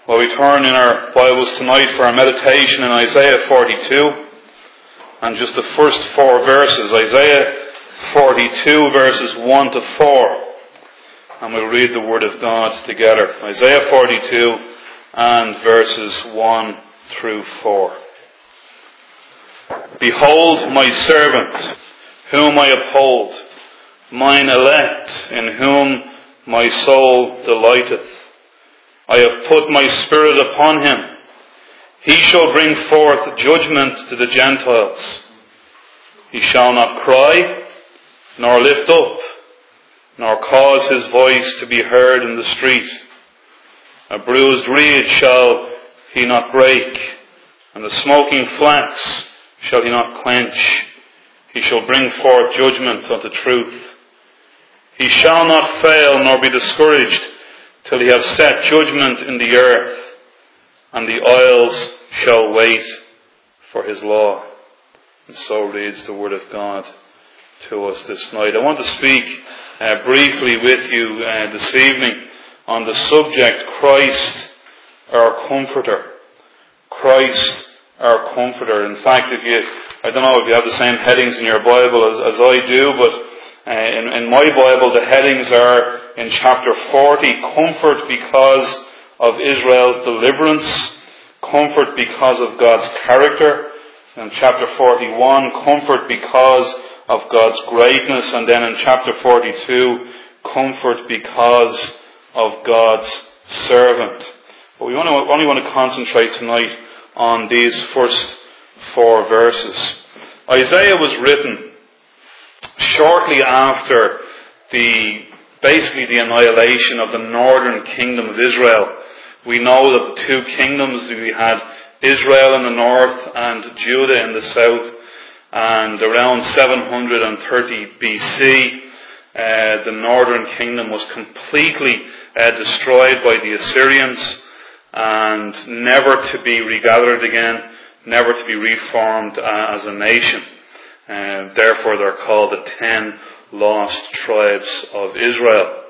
Well, we turn in our Bibles tonight for our meditation in Isaiah 42, and just the first four verses, Isaiah 42 verses 1 to 4, and we'll read the Word of God together. Isaiah 42 and verses 1 through 4. Behold my servant, whom I uphold, mine elect, in whom my soul delighteth. I have put my spirit upon him. He shall bring forth judgment to the Gentiles. He shall not cry, nor lift up, nor cause his voice to be heard in the street. A bruised reed shall he not break, and the smoking flax shall he not quench. He shall bring forth judgment unto truth. He shall not fail nor be discouraged till he have set judgment in the earth, and the isles shall wait for his law. And so reads the Word of God to us this night. I want to speak briefly with you this evening on the subject, Christ our Comforter. Christ our Comforter. In fact, I don't know if you have the same headings in your Bible as I do, but in my Bible the headings are in chapter 40, comfort because of Israel's deliverance, comfort because of God's character. In chapter 41, comfort because of God's greatness. And then in chapter 42, comfort because of God's servant. But we only want to concentrate tonight on these first four verses. Isaiah was written shortly after the annihilation of the northern kingdom of Israel. We know that the two kingdoms, we had Israel in the north and Judah in the south, and around 730 BC, the northern kingdom was completely destroyed by the Assyrians and never to be regathered again, never to be reformed as a nation. Therefore they're called the 10 lost tribes of Israel.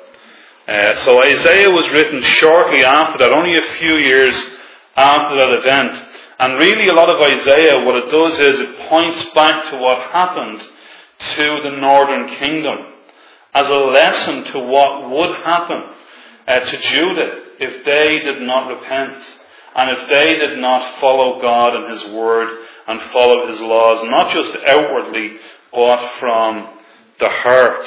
So Isaiah was written shortly after that, only a few years after that event. And really a lot of Isaiah, what it does is it points back to what happened to the northern kingdom as a lesson to what would happen to Judah if they did not repent and if they did not follow God and His Word and follow His laws, not just outwardly, but from the heart.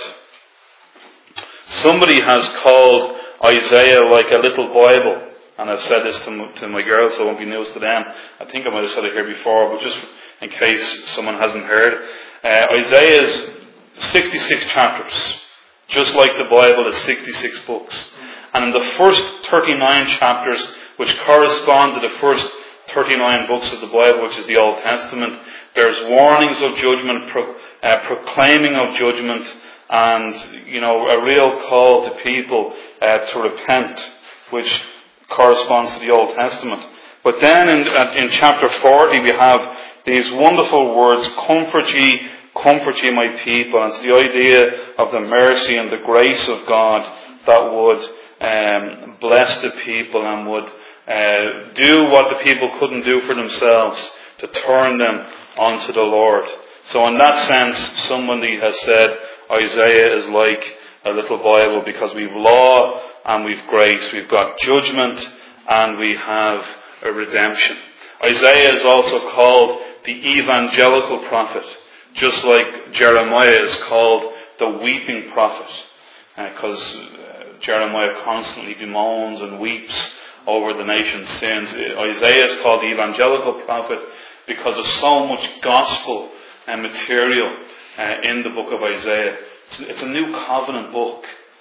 Somebody has called Isaiah like a little Bible, and I've said this to my girls, so it won't be news to them. I think I might have said it here before, but just in case someone hasn't heard. Isaiah is 66 chapters, just like the Bible is 66 books. And in the first 39 chapters, which correspond to the first 39 books of the Bible, which is the Old Testament, there's warnings of judgment, proclaiming of judgment, and a real call to people to repent, which corresponds to the Old Testament. But then in chapter 40 we have these wonderful words, comfort ye my people. And it's the idea of the mercy and the grace of God that would bless the people and would do what the people couldn't do for themselves, to turn them unto the Lord. So in that sense, somebody has said Isaiah is like a little Bible because we've law and we've grace. We've got judgment and we have a redemption. Isaiah is also called the evangelical prophet, just like Jeremiah is called the weeping prophet, because Jeremiah constantly bemoans and weeps over the nation's sins. Isaiah is called the evangelical prophet because there's so much gospel and material in the book of Isaiah. It's a new covenant book.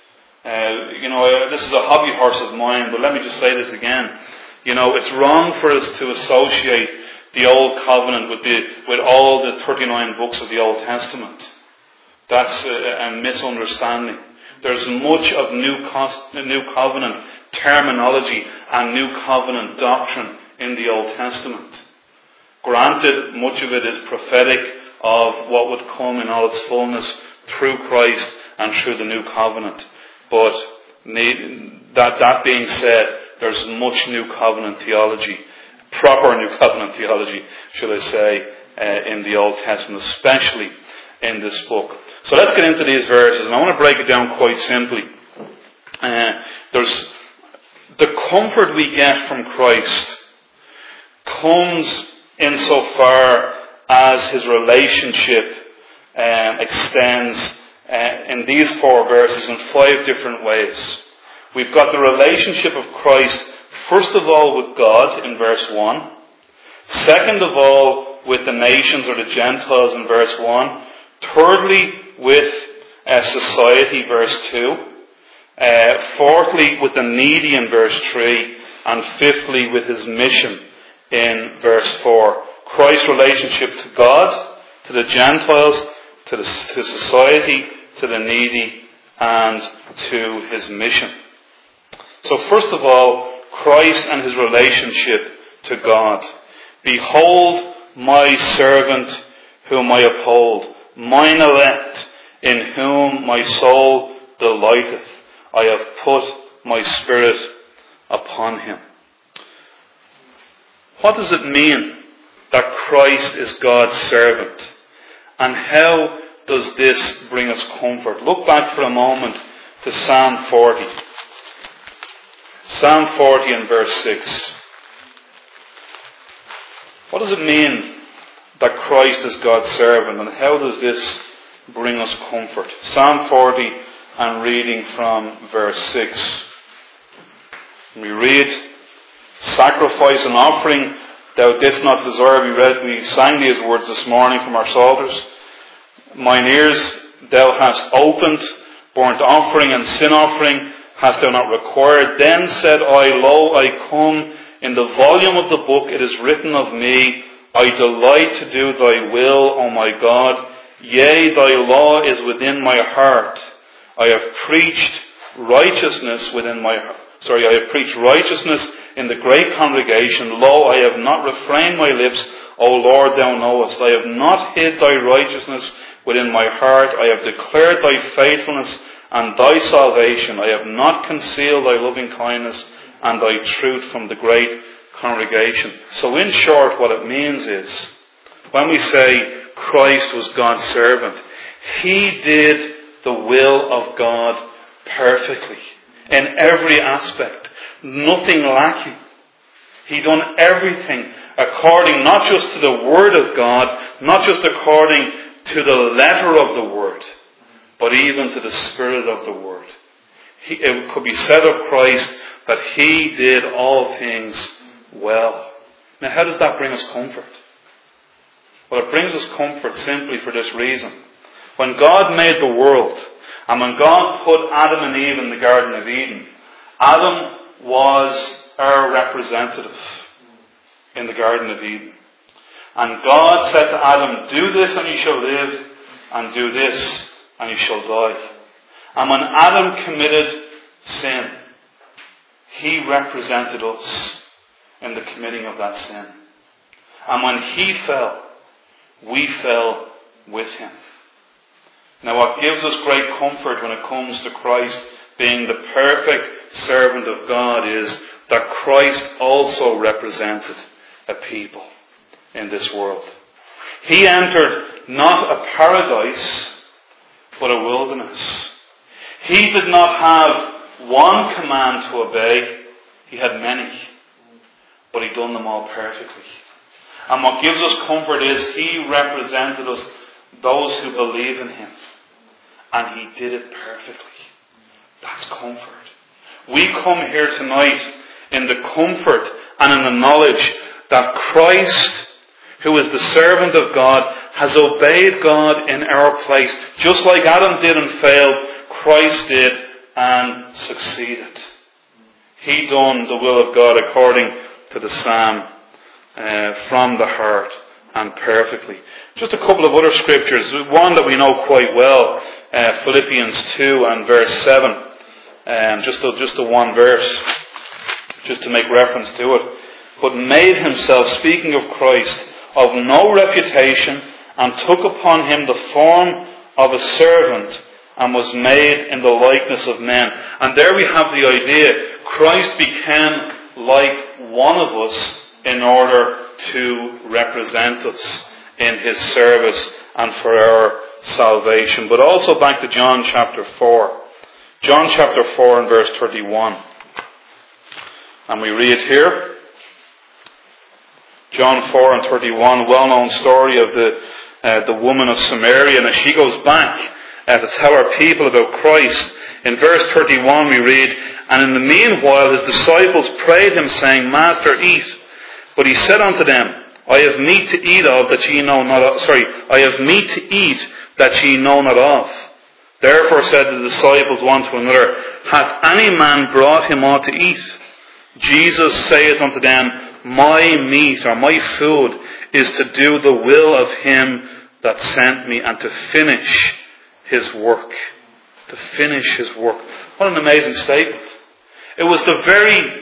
This is a hobby horse of mine, but let me just say this again. It's wrong for us to associate the Old Covenant with all the 39 books of the Old Testament. That's a misunderstanding. There's much of New Covenant terminology and New Covenant doctrine in the Old Testament. Granted, much of it is prophetic of what would come in all its fullness through Christ and through the New Covenant. But that being said, there's much New Covenant theology, proper New Covenant theology, should I say, in the Old Testament, especially in this book. So let's get into these verses, and I want to break it down quite simply. There's the comfort we get from Christ comes insofar as his relationship extends in these 4 verses in 5 different ways. We've got the relationship of Christ, first of all, with God in verse 1. Second of all, with the nations or the Gentiles in verse 1. Thirdly, with society, verse 2. Fourthly, with the needy in verse 3. And fifthly, with his mission in verse 4. Christ's relationship to God, to the Gentiles, to society, to the needy, and to his mission. So first of all, Christ and his relationship to God. Behold my servant whom I uphold, mine elect, in whom my soul delighteth. I have put my spirit upon him. What does it mean that Christ is God's servant? And how does this bring us comfort? Look back for a moment to Psalm 40. Psalm 40 and verse 6. What does it mean that Christ is God's servant, and how does this bring us comfort? Psalm 40 and reading from verse 6. We read, sacrifice and offering thou didst not desire. We sang these words this morning from our psalters. Mine ears thou hast opened, burnt offering and sin offering hast thou not required. Then said I, lo, I come. In the volume of the book it is written of me, I delight to do thy will, O my God. Yea, thy law is within my heart. I have preached righteousness righteousness in the great congregation. Lo, I have not refrained my lips, O Lord, thou knowest. I have not hid thy righteousness within my heart. I have declared thy faithfulness and thy salvation. I have not concealed thy loving kindness and thy truth from the great congregation. So in short, what it means is, when we say Christ was God's servant, he did the will of God perfectly, in every aspect, nothing lacking. He done everything according not just to the Word of God, not just according to the letter of the Word, but even to the Spirit of the Word. It could be said of Christ that he did all things well. Now, how does that bring us comfort? Well, it brings us comfort simply for this reason. When God made the world, and when God put Adam and Eve in the Garden of Eden, Adam was our representative in the Garden of Eden. And God said to Adam, do this and you shall live, and do this and you shall die. And when Adam committed sin, he represented us in the committing of that sin. And when he fell, we fell with him. Now, what gives us great comfort when it comes to Christ being the perfect servant of God is that Christ also represented a people in this world. He entered not a paradise, but a wilderness. He did not have one command to obey. He had many, but he done them all perfectly. And what gives us comfort is he represented us, those who believe in him. And he did it perfectly. That's comfort. We come here tonight in the comfort and in the knowledge that Christ, who is the servant of God, has obeyed God in our place. Just like Adam did and failed, Christ did and succeeded. He done the will of God according to the psalm, from the heart and perfectly. Just a couple of other scriptures. One that we know quite well, Philippians 2 and verse 7. Just the one verse, just to make reference to it. But made himself, speaking of Christ, of no reputation, and took upon him the form of a servant, and was made in the likeness of men. And there we have the idea. Christ became like one of us in order to represent us in his service and for our salvation. But also back to John chapter 4. John chapter 4 and verse 31. And we read here, John 4 and 31, well-known story of the woman of Samaria. And as she goes back to tell her people about Christ, in verse 31 we read, and in the meanwhile his disciples prayed him, saying, Master, eat. But he said unto them, I have meat to eat that ye know not of. I have meat to eat that ye know not of. Therefore said the disciples one to another, hath any man brought him aught to eat? Jesus saith unto them, my meat or my food is to do the will of him that sent me and to finish his work. To finish his work. What an amazing statement. It was the very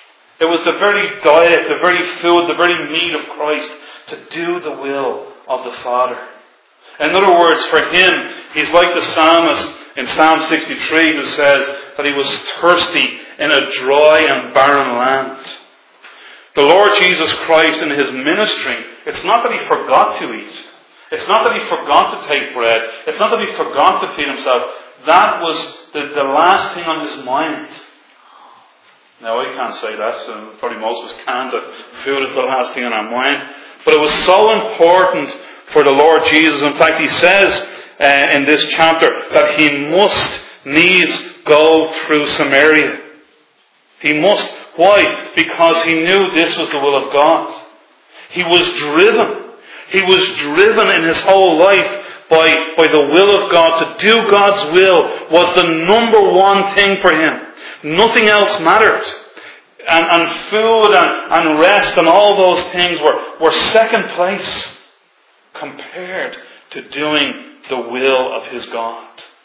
diet, the very food, the very meat of Christ to do the will of the Father. In other words, for him, he's like the psalmist in Psalm 63 who says that he was thirsty in a dry and barren land. The Lord Jesus Christ in his ministry, it's not that he forgot to eat. It's not that he forgot to take bread. It's not that he forgot to feed himself. That was the last thing on his mind. Now, I can't say that, so probably most of us can't, that food is the last thing on our mind. But it was so important for the Lord Jesus. In fact, he says in this chapter that he must needs go through Samaria. He must. Why? Because he knew this was the will of God. He was driven. He was driven in his whole life by the will of God. To do God's will was the number one thing for him. Nothing else mattered. And food and rest and all those things were second place compared to doing the will of his God.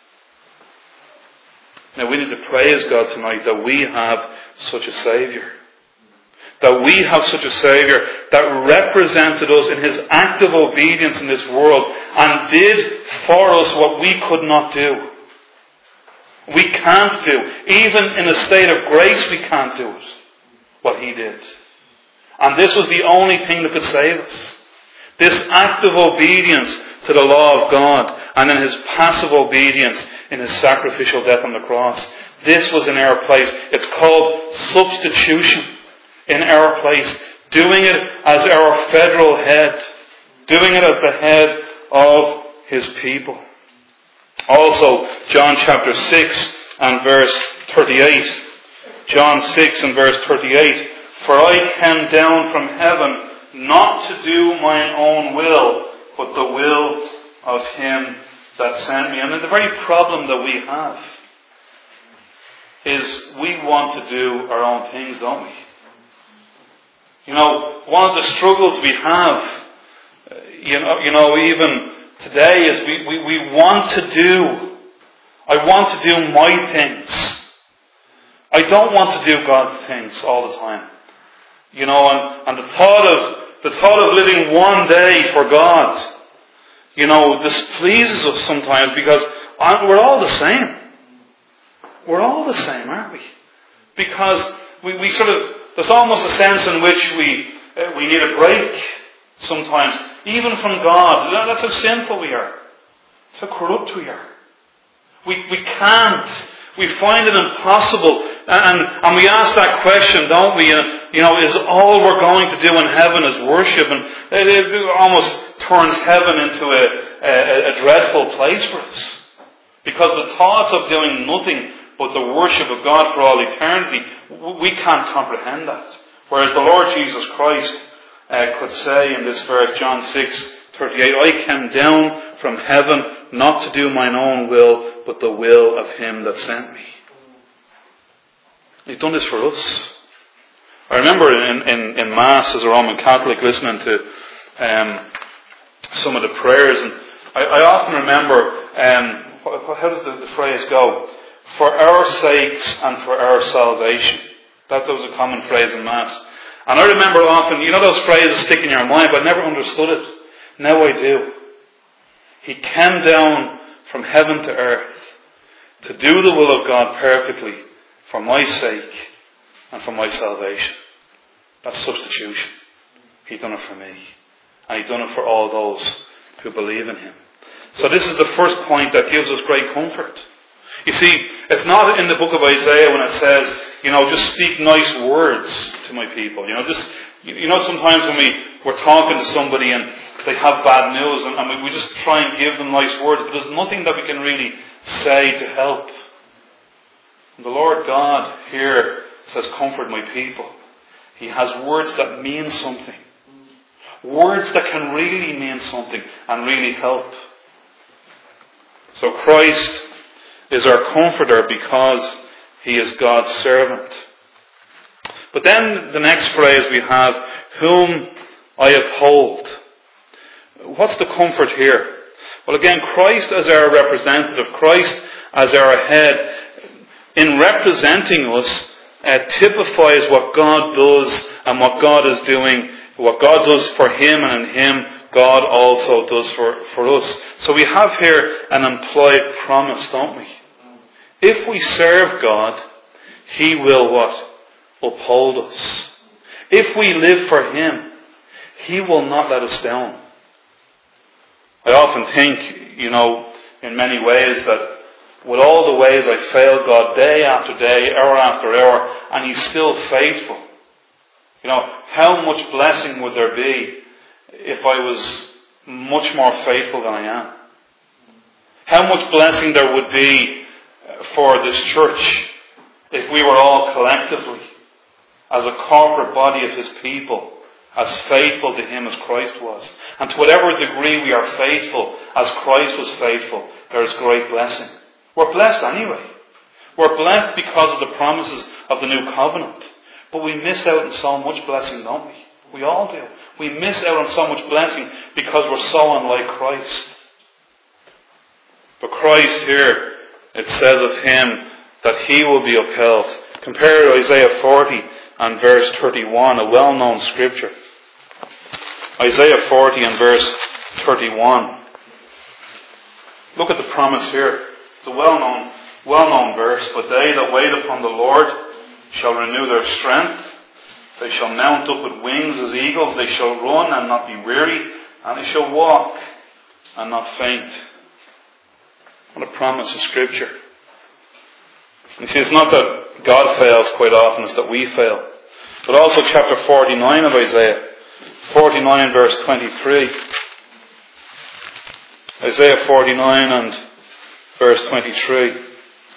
Now we need to praise God tonight that we have such a Saviour. That we have such a Saviour that represented us in his active obedience in this world and did for us what we could not do. We can't do. Even in a state of grace we can't do it. What he did. And this was the only thing that could save us. This active obedience to the law of God and in his passive obedience in his sacrificial death on the cross. This was in our place. It's called substitution in our place. Doing it as our federal head. Doing it as the head of his people. Also, John chapter 6 and verse 38. John 6 and verse 38. For I came down from heaven not to do mine own will, but the will of him that sent me. And the very problem that we have is we want to do our own things, don't we? You know, one of the struggles we have, even today is we want to do. I want to do my things. I don't want to do God's things all the time. And the thought of living one day for God, displeases us sometimes because we're all the same. We're all the same, aren't we? Because we sort of, there's almost a sense in which we need a break sometimes, even from God. That's how sinful we are. That's how corrupt we are. We can't. We find it impossible. And we ask that question, don't we? Is all we're going to do in heaven is worship? And it almost turns heaven into a dreadful place for us. Because the thoughts of doing nothing but the worship of God for all eternity, we can't comprehend that. Whereas the Lord Jesus Christ could say in this verse, John 6:38, I came down from heaven not to do mine own will, but the will of him that sent me. He's done this for us. I remember in Mass as a Roman Catholic listening to some of the prayers, and I often remember, how does the phrase go? For our sakes and for our salvation. That was a common phrase in Mass. And I remember often, those phrases stick in your mind, but I never understood it. Now I do. He came down from heaven to earth to do the will of God perfectly for my sake and for my salvation. That's substitution. He done it for me. And He done it for all those who believe in Him. So this is the first point that gives us great comfort. You see, it's not in the book of Isaiah when it says, just speak nice words to my people. Sometimes when we're talking to somebody and they have bad news and we just try and give them nice words, but there's nothing that we can really say to help. And the Lord God here says, comfort my people. He has words that mean something. Words that can really mean something and really help. So Christ is our comforter because He is God's servant. But then the next phrase we have, whom I uphold. What's the comfort here? Well, again, Christ as our representative, Christ as our head, in representing us, typifies what God does and what God is doing, what God does for Him, and in Him God also does for us. So we have here an implied promise, don't we? If we serve God, He will what? Uphold us. If we live for Him, He will not let us down. I often think, in many ways that with all the ways I fail God day after day, hour after hour, and He's still faithful. How much blessing would there be if I was much more faithful than I am? How much blessing there would be for this church if we were all collectively, as a corporate body of His people, as faithful to Him as Christ was. And to whatever degree we are faithful as Christ was faithful, there is great blessing. We're blessed anyway. We're blessed because of the promises of the new covenant. But we miss out on so much blessing, don't we? We all do. We miss out on so much blessing because we're so unlike Christ. But Christ here, it says of Him that He will be upheld. Compare Isaiah 40 and verse 31, a well-known scripture. Isaiah 40 and verse 31. Look at the promise here. It's a well-known verse. But they that wait upon the Lord shall renew their strength. They shall mount up with wings as eagles. They shall run and not be weary. And they shall walk and not faint. What a promise of Scripture. You see, it's not that God fails quite often, it's that we fail. But also chapter 49 of Isaiah. 49 verse 23. Isaiah 49 and verse 23. I'll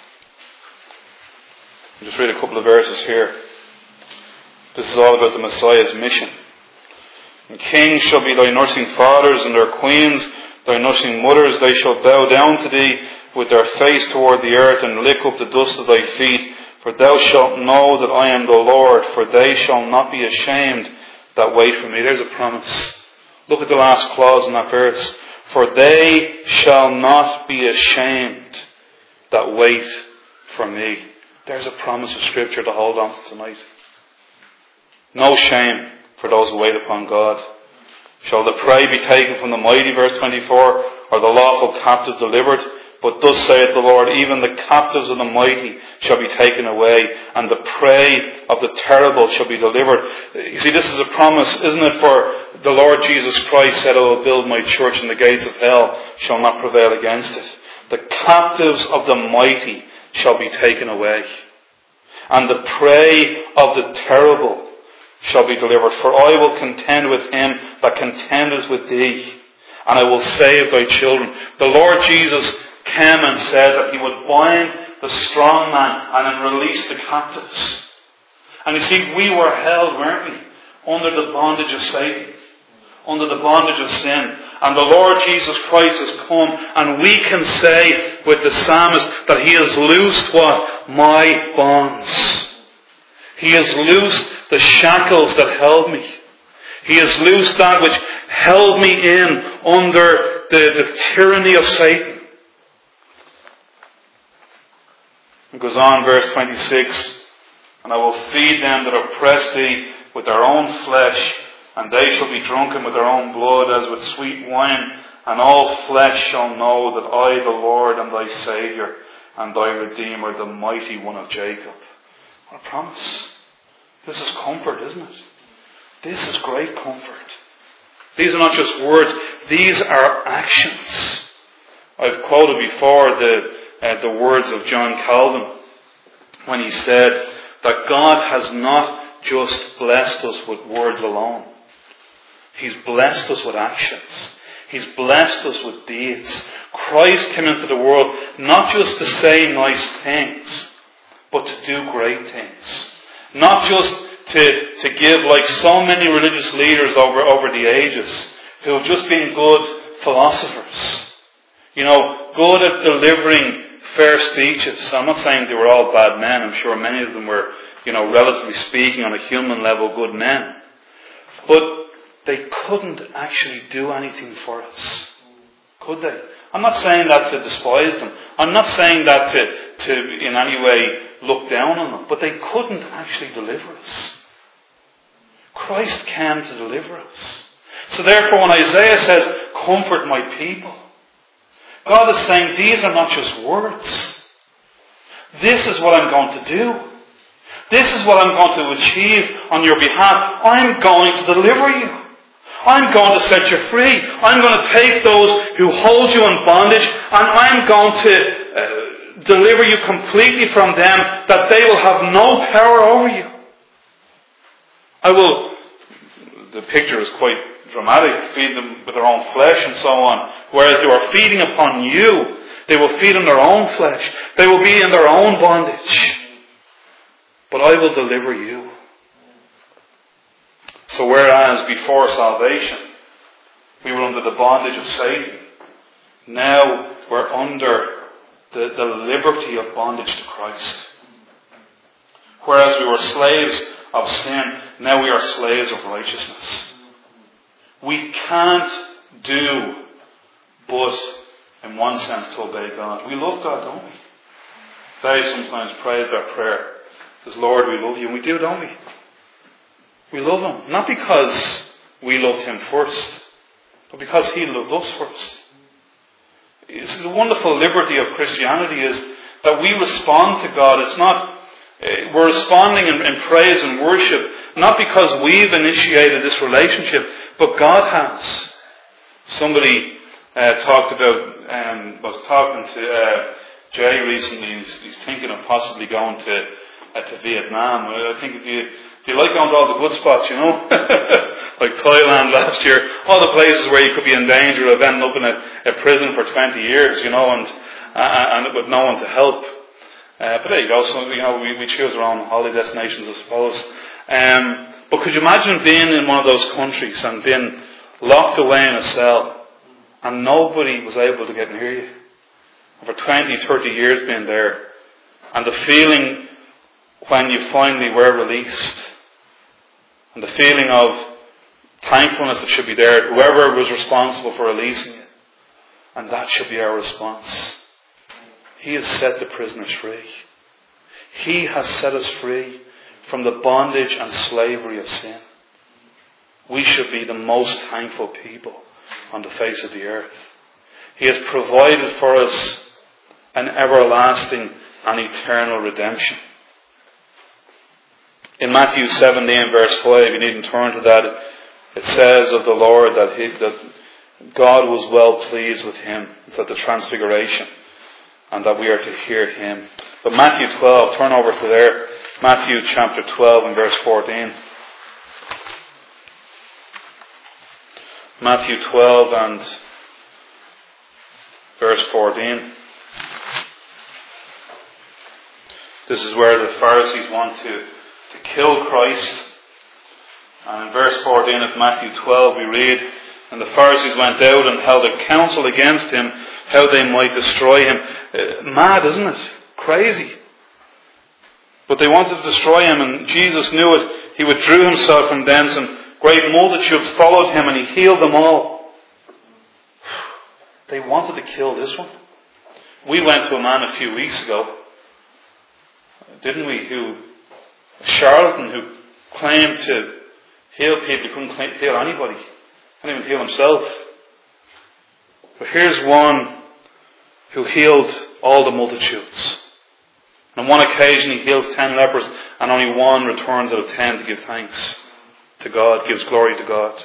just read a couple of verses here. This is all about the Messiah's mission. And kings shall be thy nursing fathers, and their queens thy nursing mothers. They shall bow down to thee with their face toward the earth, and lick up the dust of thy feet. For thou shalt know that I am the Lord, for they shall not be ashamed that wait for me. There's a promise. Look at the last clause in that verse. For they shall not be ashamed that wait for me. There's a promise of Scripture to hold on to tonight. No shame for those who wait upon God. Shall the prey be taken from the mighty, verse 24, or the lawful captives delivered? But thus saith the Lord, even the captives of the mighty shall be taken away, and the prey of the terrible shall be delivered. You see, this is a promise, isn't it, for the Lord Jesus Christ said, I will build my church, and the gates of hell shall not prevail against it. The captives of the mighty shall be taken away, and the prey of the terrible shall be delivered. For I will contend with him that contendeth with thee, and I will save thy children. The Lord Jesus came and said that He would bind the strong man and then release the captives. And you see, we were held, weren't we, under the bondage of Satan, under the bondage of sin. And the Lord Jesus Christ has come, and we can say with the psalmist that He has loosed what? My bonds. He has loosed the shackles that held me. He has loosed that which held me in under the tyranny of Satan. It goes on, verse 26, and I will feed them that oppress thee with their own flesh, and they shall be drunken with their own blood as with sweet wine, and all flesh shall know that I, the Lord, am thy Saviour. and thy Redeemer, the mighty one of Jacob. What a promise. This is comfort, isn't it? This is great comfort. These are not just words, these are actions. I've quoted before the words of John Calvin when he said that God has not just blessed us with words alone. He's blessed us with actions. He's blessed us with deeds. Christ came into the world not just to say nice things, but to do great things. Not just to give, like so many religious leaders over the ages, who have just been good philosophers. Good at delivering fair speeches. I'm not saying they were all bad men. I'm sure many of them were, relatively speaking, on a human level, good men. But they couldn't actually do anything for us. Could they? I'm not saying that to despise them. I'm not saying that to in any way look down on them. But they couldn't actually deliver us. Christ came to deliver us. So therefore when Isaiah says, comfort my people, God is saying these are not just words. This is what I'm going to do. This is what I'm going to achieve on your behalf. I'm going to deliver you. I'm going to set you free. I'm going to take those who hold you in bondage and I'm going to deliver you completely from them, that they will have no power over you. The picture is quite dramatic, feed them with their own flesh and so on. Whereas they are feeding upon you, they will feed on their own flesh. They will be in their own bondage. But I will deliver you. So whereas before salvation we were under the bondage of Satan, now we're under the liberty of bondage to Christ. Whereas we were slaves of sin, now we are slaves of righteousness. We can't do but, in one sense, to obey God. We love God, don't we? They sometimes praise our prayer. Says, Lord, we love you. And we do, don't we? We love Him. Not because we loved Him first, but because He loved us first. It's the wonderful liberty of Christianity is that we respond to God. It's not, we're responding in praise and worship, not because we've initiated this relationship, but God has. Somebody was talking to Jay recently. He's thinking of possibly going to Vietnam. I think do you like going to all the good spots, like Thailand last year, all the places where you could be in danger of ending up in a prison for 20 years, and with no one to help. But there you go. So we choose our own holiday destinations, I suppose. But could you imagine being in one of those countries and being locked away in a cell and nobody was able to get near you? For 20, 30 years being there. And the feeling when you finally were released. And the feeling of thankfulness that should be there. Whoever was responsible for releasing you. And that should be our response. He has set the prisoners free. He has set us free from the bondage and slavery of sin. We should be the most thankful people on the face of the earth. He has provided for us an everlasting and eternal redemption. In Matthew 17 verse 5, you needn't turn to that, it says of the Lord that God was well pleased with him. It's at the Transfiguration. And that we are to hear Him. But Matthew 12, turn over to there. Matthew chapter 12 and verse 14. Matthew 12 and verse 14. This is where the Pharisees want to kill Christ. And in verse 14 of Matthew 12 we read, and the Pharisees went out and held a council against Him, how they might destroy Him. Mad, isn't it? Crazy. But they wanted to destroy Him, and Jesus knew it. He withdrew Himself from thence, and great multitudes followed Him, and He healed them all. They wanted to kill this one. We went to a man a few weeks ago, didn't we, a charlatan who claimed to heal people. He couldn't heal anybody. Can't even heal himself. But here's one who healed all the multitudes. On one occasion he heals 10 lepers and only one returns out of 10 to give thanks to God, gives glory to God.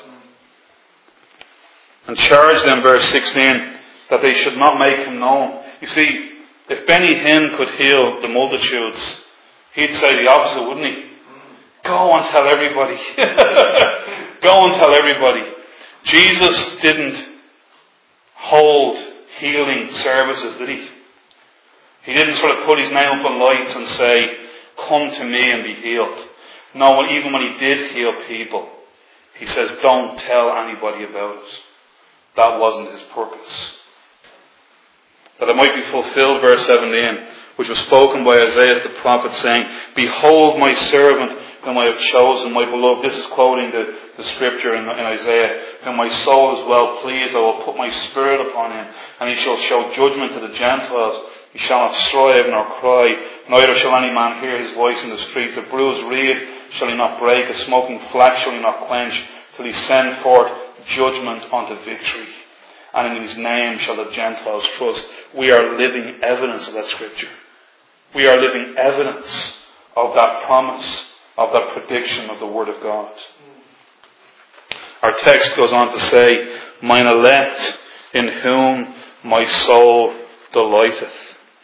And charged them, verse 16, that they should not make him known. You see, if Benny Hinn could heal the multitudes, he'd say the opposite, wouldn't he? Go and tell everybody. Go and tell everybody. Jesus didn't hold healing services, did he? He didn't sort of put his name up on lights and say, come to me and be healed. No, even when he did heal people, he says, don't tell anybody about it. That wasn't his purpose. That it might be fulfilled, verse 17, which was spoken by Isaiah the prophet, saying, behold my servant whom I have chosen, my beloved. This is quoting the scripture in Isaiah. Whom my soul is well pleased, I will put my spirit upon him, and he shall show judgment to the Gentiles. He shall not strive nor cry, neither shall any man hear his voice in the streets. A bruised reed shall he not break, a smoking flax shall he not quench, till he send forth judgment unto victory. And in his name shall the Gentiles trust. We are living evidence of that scripture. We are living evidence of that promise, of that prediction of the Word of God. Our text goes on to say, mine elect, in whom my soul delighteth.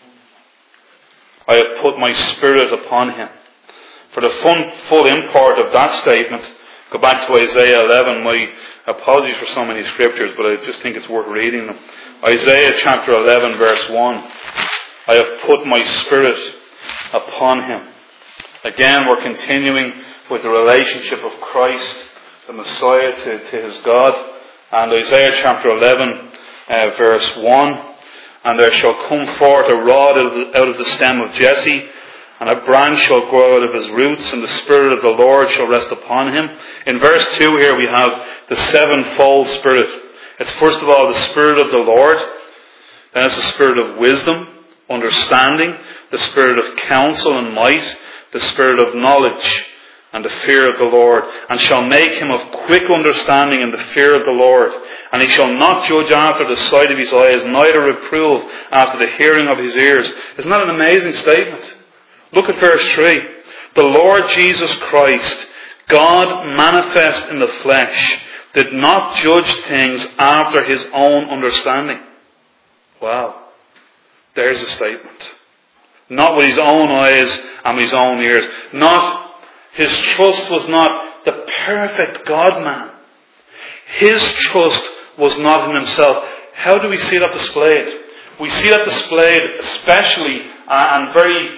I have put my spirit upon him. For the full import of that statement, go back to Isaiah 11. My apologies for so many scriptures, but I just think it's worth reading them. Isaiah chapter 11 verse 1. I have put my spirit upon him. Again, we're continuing with the relationship of Christ, the Messiah, to his God. And Isaiah chapter 11 verse 1. And there shall come forth a rod out of the stem of Jesse, and a branch shall grow out of his roots, and the Spirit of the Lord shall rest upon him. In verse 2 here we have the sevenfold Spirit. It's first of all the Spirit of the Lord, then it's the Spirit of wisdom, understanding, the Spirit of counsel and might, the Spirit of knowledge, and the fear of the Lord, and shall make him of quick understanding in the fear of the Lord. And he shall not judge after the sight of his eyes, neither reprove after the hearing of his ears. Isn't that an amazing statement? Look at verse 3. The Lord Jesus Christ, God manifest in the flesh, did not judge things after his own understanding. Wow. There's a statement. Not with his own eyes and with his own ears. His trust was not the perfect God-man. His trust was not in himself. How do we see that displayed? We see that displayed especially and very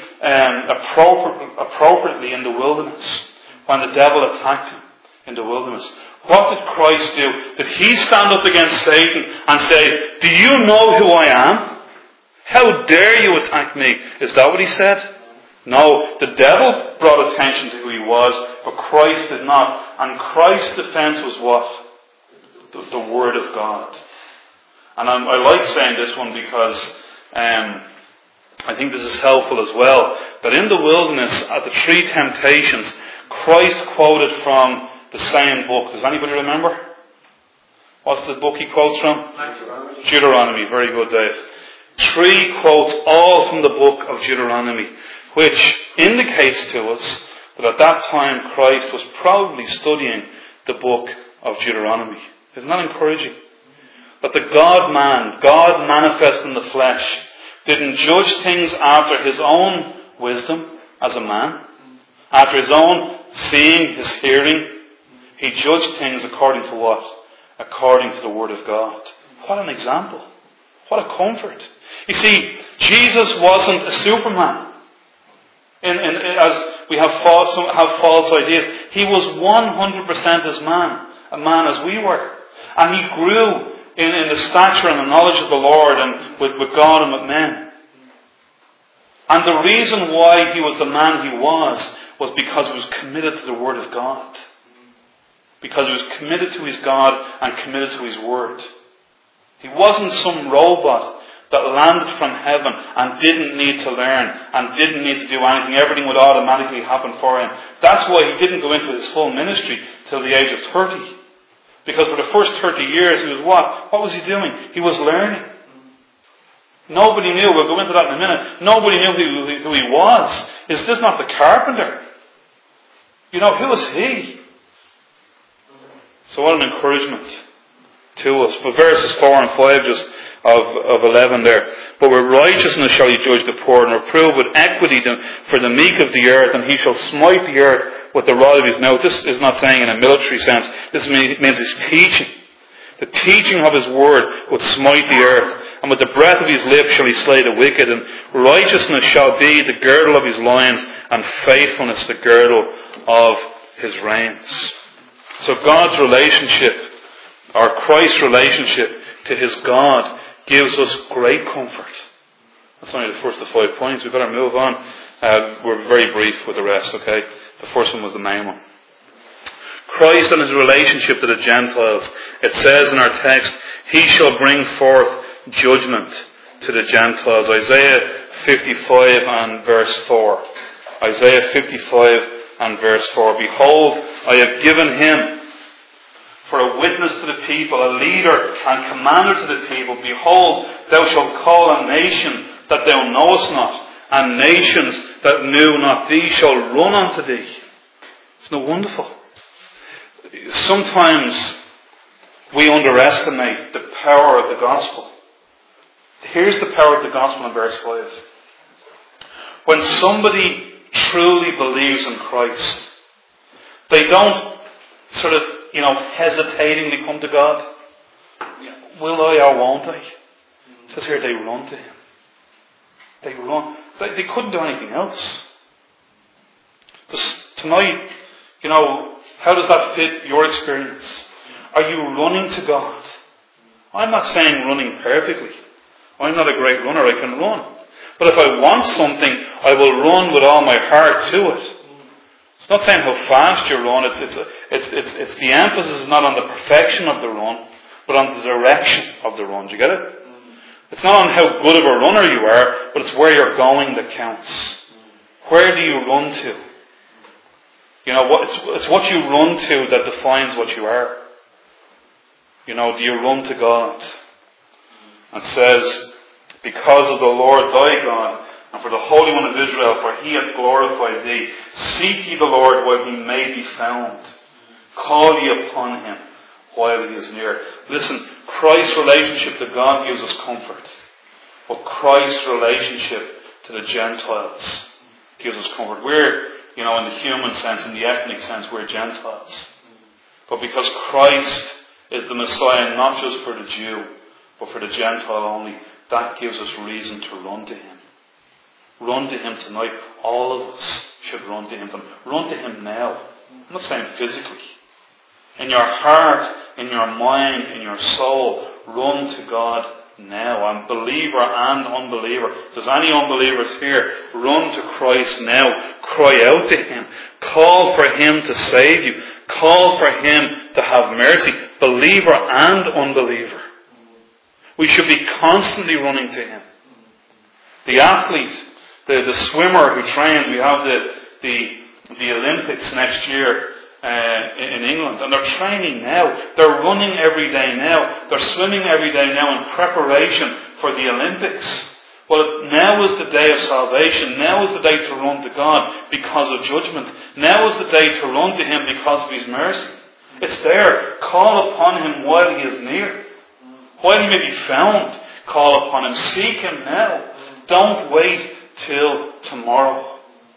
appropriately in the wilderness, when the devil attacked him in the wilderness. What did Christ do? Did he stand up against Satan and say, do you know who I am? How dare you attack me? Is that what he said? No, the devil brought attention to who he was, but Christ did not. And Christ's defense was what? The Word of God. And I like saying this one because I think this is helpful as well. That in the wilderness, at the three temptations, Christ quoted from the same book. Does anybody remember? What's the book he quotes from? Deuteronomy. Very good, Dave. 3 quotes all from the book of Deuteronomy, which indicates to us that at that time Christ was probably studying the book of Deuteronomy. Isn't that encouraging? That the God-man, God manifest in the flesh, didn't judge things after his own wisdom as a man, after his own seeing, his hearing. He judged things according to what? According to the Word of God. What an example. What a comfort. You see, Jesus wasn't a Superman. As we have false ideas. He was 100% as man. A man as we were. And he grew in the stature and the knowledge of the Lord and with God and with men. And the reason why he was the man he was because he was committed to the Word of God. Because he was committed to his God and committed to his Word. He wasn't some robot that landed from heaven and didn't need to learn and didn't need to do anything. Everything would automatically happen for him. That's why he didn't go into his full ministry till the age of 30. Because for the first 30 years he was what? What was he doing? He was learning. Nobody knew. We'll go into that in a minute. Nobody knew who he was. Is this not the carpenter? Who is he? So what an encouragement to us. But verses 4 and 5 just of 11 there. But with righteousness shall he judge the poor, and reprove with equity for the meek of the earth, and he shall smite the earth with the rod of his mouth. This is not saying in a military sense. This means his teaching. The teaching of his word would smite the earth, and with the breath of his lips shall he slay the wicked, and righteousness shall be the girdle of his loins, and faithfulness the girdle of his reins. So God's relationship, or Christ's relationship to his God, gives us great comfort. That's only the first of 5 points. We better move on. We're very brief with the rest, okay? The first one was the main one. Christ and his relationship to the Gentiles. It says in our text, he shall bring forth judgment to the Gentiles. Isaiah 55 and verse 4. Isaiah 55 and verse 4. Behold, I have given him for a witness to the people, a leader and commander to the people. Behold, thou shalt call a nation that thou knowest not, and nations that knew not thee shall run unto thee. Isn't it wonderful? Sometimes we underestimate the power of the gospel. Here's the power of the gospel in verse 5. When somebody truly believes in Christ, they don't sort of, hesitatingly come to God. Will I or won't I? It says here they run to him. They run. They couldn't do anything else. Because tonight, how does that fit your experience? Are you running to God? I'm not saying running perfectly. I'm not a great runner. I can run. But if I want something, I will run with all my heart to it. It's not saying how fast you run. It's the emphasis is not on the perfection of the run, but on the direction of the run. Do you get it? It's not on how good of a runner you are, but it's where you're going that counts. Where do you run to? It's what you run to that defines what you are. Do you run to God? And says, because of the Lord thy God, and for the Holy One of Israel, for he hath glorified thee. Seek ye the Lord while he may be found. Call ye upon him while he is near. Listen, Christ's relationship to God gives us comfort. But Christ's relationship to the Gentiles gives us comfort. We're, in the human sense, in the ethnic sense, we're Gentiles. But because Christ is the Messiah, not just for the Jew, but for the Gentile only, that gives us reason to run to him. Run to him tonight. All of us should run to him. Run to him now. I'm not saying physically. In your heart, in your mind, in your soul, run to God now. And believer and unbeliever. If there's any unbelievers here, run to Christ now. Cry out to him. Call for him to save you. Call for him to have mercy. Believer and unbeliever. We should be constantly running to him. The athlete, the swimmer who trains, we have the Olympics next year in England, and they're training now. They're running every day now. They're swimming every day now in preparation for the Olympics. Well, now is the day of salvation. Now is the day to run to God because of judgment. Now is the day to run to him because of his mercy. It's there. Call upon him while he is near. While he may be found, call upon him. Seek him now. Don't wait till tomorrow.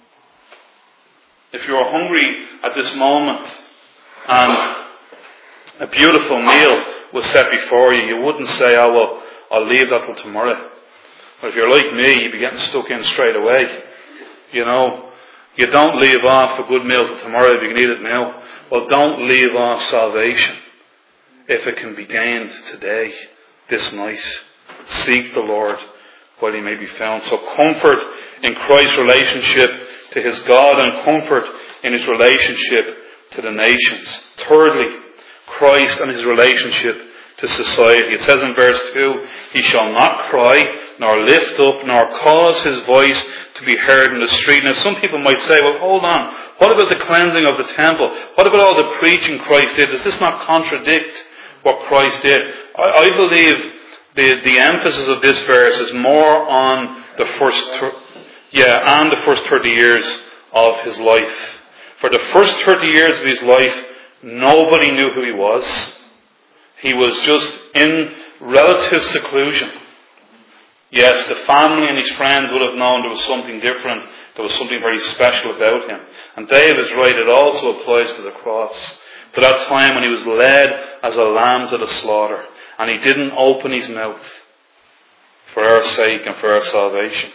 If you're hungry at this moment and a beautiful meal was set before you, you wouldn't say, I'll leave that till tomorrow. But if you're like me, you'd be getting stuck in straight away. You don't leave off a good meal till tomorrow if you can eat it now. Well, don't leave off salvation if it can be gained today, this night. Seek the Lord while he may be found. So comfort in Christ's relationship to his God and comfort in his relationship to the nations. Thirdly, Christ and his relationship to society. It says in verse 2, he shall not cry, nor lift up, nor cause his voice to be heard in the street. Now some people might say, well, hold on. What about the cleansing of the temple? What about all the preaching Christ did? Does this not contradict what Christ did? I believe the emphasis of this verse is more on the first 30 years of his life. For the first 30 years of his life, nobody knew who he was. He was just in relative seclusion. Yes, the family and his friends would have known there was something different. There was something very special about him. And David's right, it also applies to the cross. To that time when he was led as a lamb to the slaughter. And he didn't open his mouth for our sake and for our salvation.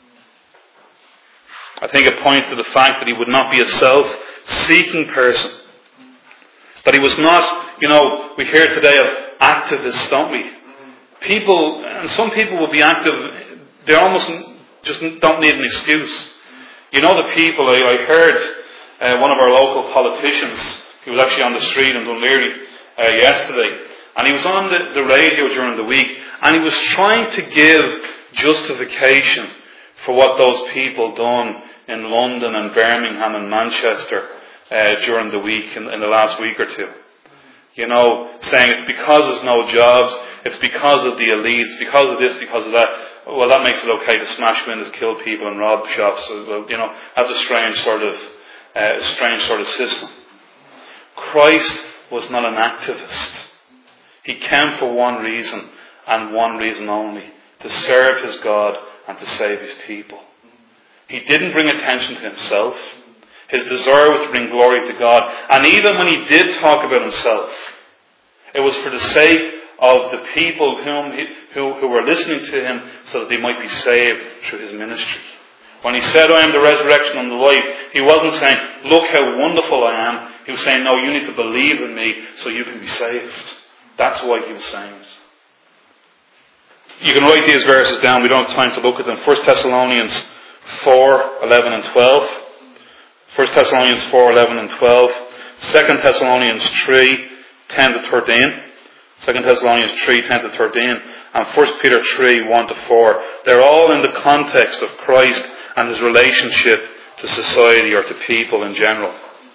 I think it points to the fact that he would not be a self-seeking person. That he was not, we hear today of activists, don't we? People, and some people will be active, they almost just don't need an excuse. The people, I heard one of our local politicians, he was actually on the street in Dunleary yesterday, and he was on the radio during the week, and he was trying to give justification for what those people done in London and Birmingham and Manchester during the week, in the last week or two. Saying it's because there's no jobs, it's because of the elites, because of this, because of that. Well, that makes it okay to smash windows, kill people and rob shops. Well, that's a strange sort of system. Christ was not an activist. He came for one reason, and one reason only: to serve his God and to save his people. He didn't bring attention to himself. His desire was to bring glory to God. And even when he did talk about himself, it was for the sake of the people who were listening to him, so that they might be saved through his ministry. When he said, "I am the resurrection and the life," he wasn't saying, "Look how wonderful I am." He was saying, "No, you need to believe in me so you can be saved." That's why he was saying it. You can write these verses down. We don't have time to look at them. 1 Thessalonians 4:11 and 12. 1 Thessalonians 4:11 and 12. 2 Thessalonians 3:10 to 13. 2 Thessalonians 3:10 to 13. And 1 Peter 3:1 to 4. They're all in the context of Christ and his relationship to society or to people in general.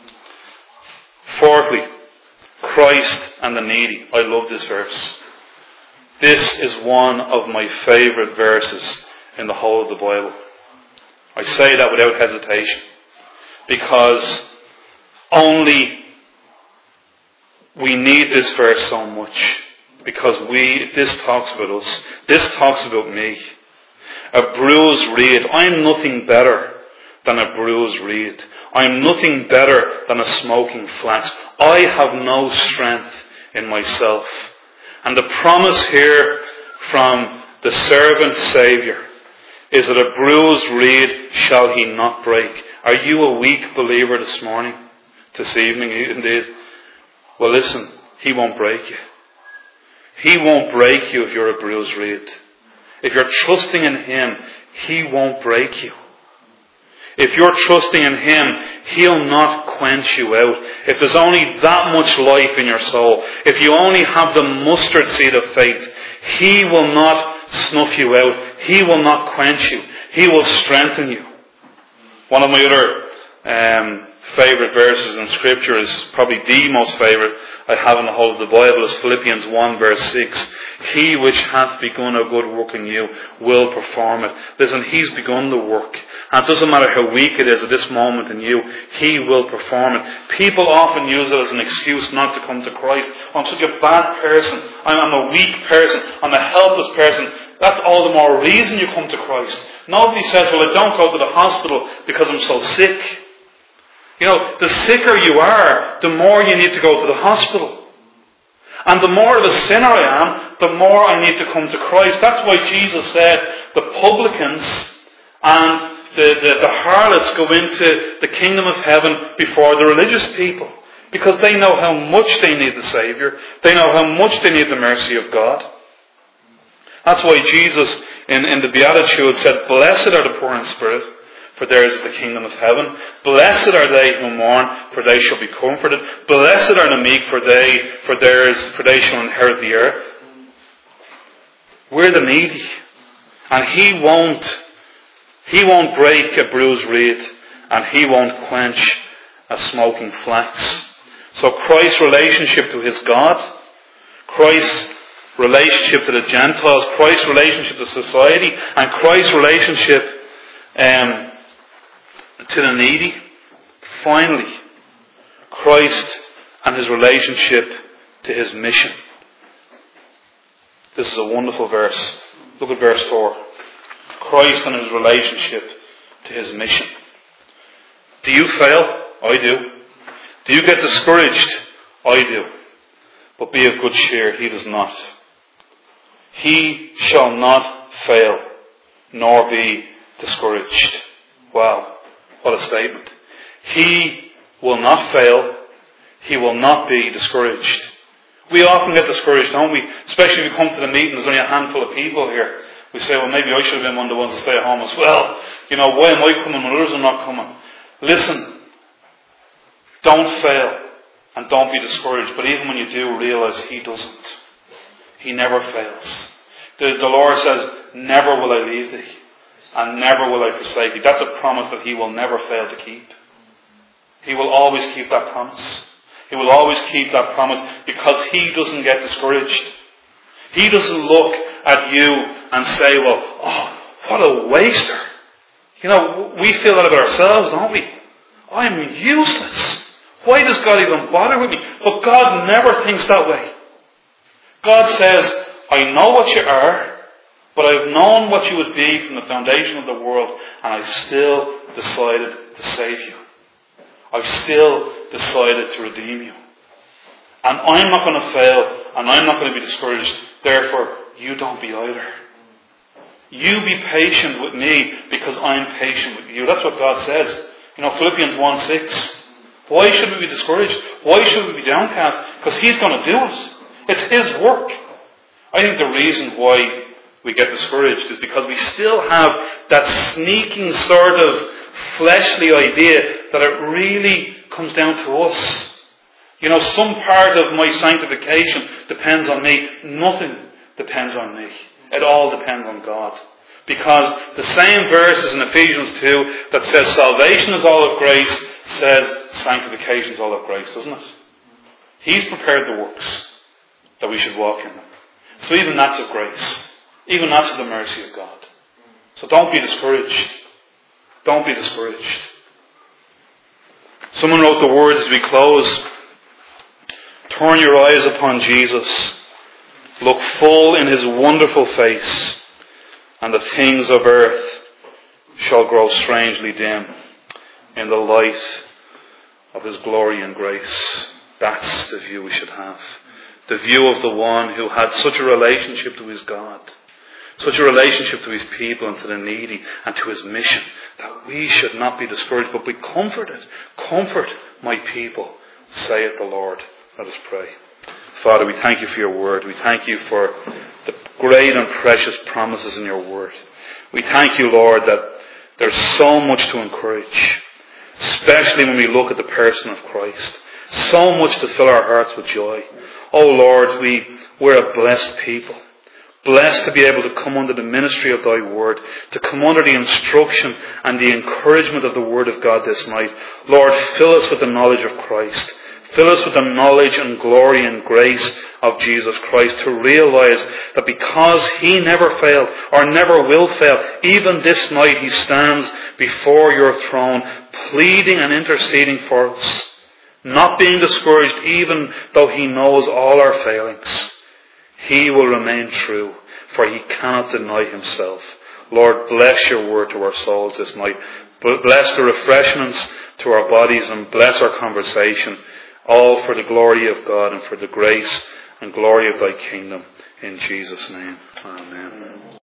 Fourthly, Christ and the needy. I love this verse. This is one of my favourite verses in the whole of the Bible. I say that without hesitation. Because we need this verse so much. Because this talks about us. This talks about me. A bruised reed. I'm nothing better than a bruised reed. I'm nothing better than a smoking flax. I have no strength in myself. And the promise here from the servant Saviour is that a bruised reed shall he not break. Are you a weak believer this morning? This evening, indeed? Well, listen, he won't break you. He won't break you if you're a bruised reed. If you're trusting in him, he won't break you. If you're trusting in him, he'll not quench you out. If there's only that much life in your soul, if you only have the mustard seed of faith, he will not snuff you out. He will not quench you. He will strengthen you. One of my other favourite verses in Scripture is probably the most favourite I have in the whole of the Bible is Philippians 1 verse 6. He which hath begun a good work in you will perform it. Listen, he's begun the work. And it doesn't matter how weak it is at this moment in you, he will perform it. People often use it as an excuse not to come to Christ. I'm such a bad person. I'm a weak person. I'm a helpless person. That's all the more reason you come to Christ. Nobody says, well, I don't go to the hospital because I'm so sick. The sicker you are, the more you need to go to the hospital. And the more of a sinner I am, the more I need to come to Christ. That's why Jesus said the publicans and the harlots go into the kingdom of heaven before the religious people. Because they know how much they need the Saviour. They know how much they need the mercy of God. That's why Jesus in the Beatitudes said, "Blessed are the poor in spirit, for theirs is the kingdom of heaven. Blessed are they who mourn, for they shall be comforted. Blessed are the meek, for they shall inherit the earth." We're the needy. And he won't break a bruised reed, and he won't quench a smoking flax. So Christ's relationship to his God, Christ's relationship to the Gentiles, Christ's relationship to society, and Christ's relationship to the needy. Finally, Christ and his relationship to his mission. This is a wonderful verse. Look at verse 4. Christ and his relationship to his mission. Do you fail? I do. Do you get discouraged? I do. But be of good cheer, he does not. He shall not fail, nor be discouraged. Wow, what a statement. He will not fail. He will not be discouraged. We often get discouraged, don't we? Especially if we come to the meeting, there's only a handful of people here. We say, well, maybe I should have been one of the ones to stay at home as well. Why am I coming when others are not coming? Listen, don't fail and don't be discouraged. But even when you do, realize he doesn't. He never fails. The Lord says, never will I leave thee and never will I forsake thee. That's a promise that he will never fail to keep. He will always keep that promise. He will always keep that promise because he doesn't get discouraged. He doesn't look at you and say, well, oh, what a waster. We feel that about ourselves, don't we? I'm useless. Why does God even bother with me? But God never thinks that way. God says, I know what you are, but I've known what you would be from the foundation of the world, and I still decided to save you. I've still decided to redeem you. And I'm not going to fail, and I'm not going to be discouraged. Therefore, you don't be either. You be patient with me because I'm patient with you. That's what God says. Philippians 1:6. Why should we be discouraged? Why should we be downcast? Because he's going to do it. It's his work. I think the reason why we get discouraged is because we still have that sneaking sort of fleshly idea that it really comes down to us. Some part of my sanctification depends on me. Nothing depends on me. It all depends on God. Because the same verses in Ephesians 2 that says salvation is all of grace says sanctification is all of grace, doesn't it? He's prepared the works that we should walk in them. So even that's of grace. Even that's of the mercy of God. So don't be discouraged. Don't be discouraged. Someone wrote the words as we close. Turn your eyes upon Jesus. Look full in his wonderful face, and the things of earth shall grow strangely dim in the light of his glory and grace. That's the view we should have. The view of the one who had such a relationship to his God, such a relationship to his people and to the needy and to his mission, that we should not be discouraged but be comforted. Comfort my people, saith the Lord. Let us pray. Father, we thank you for your word. We thank you for the great and precious promises in your word. We thank you, Lord, that there's so much to encourage, especially when we look at the person of Christ. So much to fill our hearts with joy. Oh Lord, we're a blessed people. Blessed to be able to come under the ministry of thy word, to come under the instruction and the encouragement of the word of God this night. Lord, fill us with the knowledge of Christ. Fill us with the knowledge and glory and grace of Jesus Christ, to realize that because he never failed or never will fail, even this night he stands before your throne, pleading and interceding for us, not being discouraged even though he knows all our failings. He will remain true, for he cannot deny himself. Lord, bless your word to our souls this night. Bless the refreshments to our bodies and bless our conversation. All for the glory of God and for the grace and glory of thy kingdom. In Jesus' name. Amen.